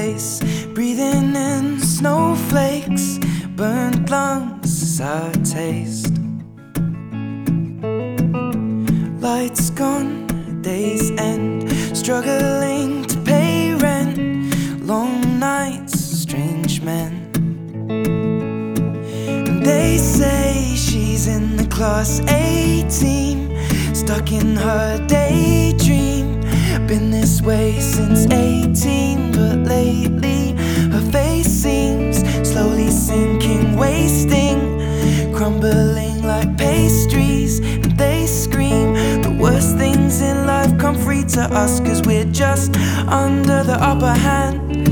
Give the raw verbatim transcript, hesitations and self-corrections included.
face, breathing in snowflakes, burnt lungs as I taste. Lights gone, days end, struggling to pay rent, long nights, strange men. And they say she's in the class A team, stuck in her daydream. Been this way since eighteen, but lately her face seems slowly sinking, wasting, crumbling like pastries. And they scream the worst things in life come free to us, 'cause we're just under the upper hand.